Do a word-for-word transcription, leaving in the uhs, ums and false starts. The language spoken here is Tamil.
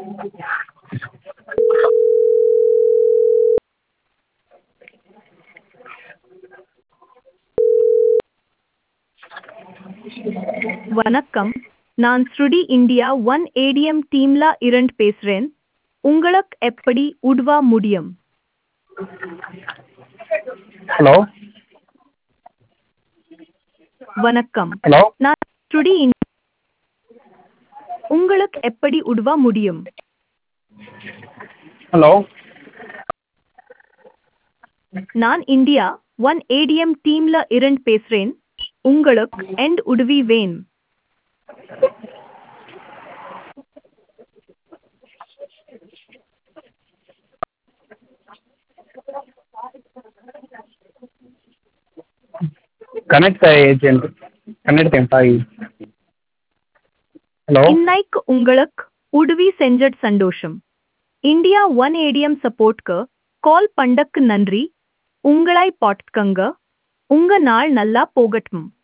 வணக்கம், நான் ஸ்ருடி இந்தியா ஒன் ஏடிஎம் டீம்ல இருந்து பேசுறேன். உங்களுக்கு எப்படி உதவ முடியும்? ஹலோ வணக்கம், ஹலோ நான் ஸ்ருடி இந்தியா. உங்களுக்கு எப்படி உதவ முடியும்? ஹலோ நான் இந்தியா ஒன் ஏடிஎம் டீம்ல இருந்து பேசுறேன். உங்களுக்கு எந்த உதவி வேணும்? Connect agent connect employee. Hello இன்னைக்கு உங்களுக்கு உதவி செஞ்சது சந்தோஷம். இந்தியா ஒன் ஏடிஎம் சப்போர்ட்க்கு கால் பண்ணக்கு நன்றி. உங்களை பாட்டுக்கங்க. உங்க நாள் நல்லா போகட்டும்.